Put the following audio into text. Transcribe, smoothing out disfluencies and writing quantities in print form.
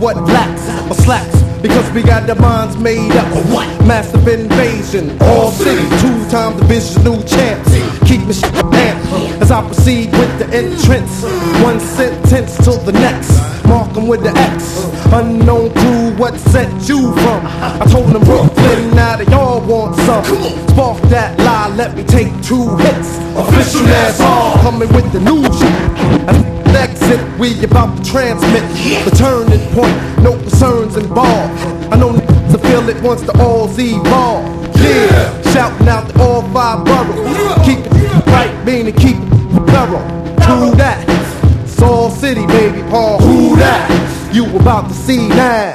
what lacks or slacks, because we got the minds made up. What? Massive invasion, all city, 2 times division, new champs. Keep me amped as I proceed with the entrance. One sentence till the next. Mark them with the X. Unknown crew, what set you from? I told them Brooklyn, now they all want some. Spark that lie, let me take 2 hits. Official ass all coming with the new shit. Exit, we about to transmit the turning point, no concerns involved. I know to feel it once the all's evolved. Yeah, shouting out to all 5 boroughs. Keep it right, meaning keep it thorough. True that, Soul City, baby, Paul. Who that? You about to see now.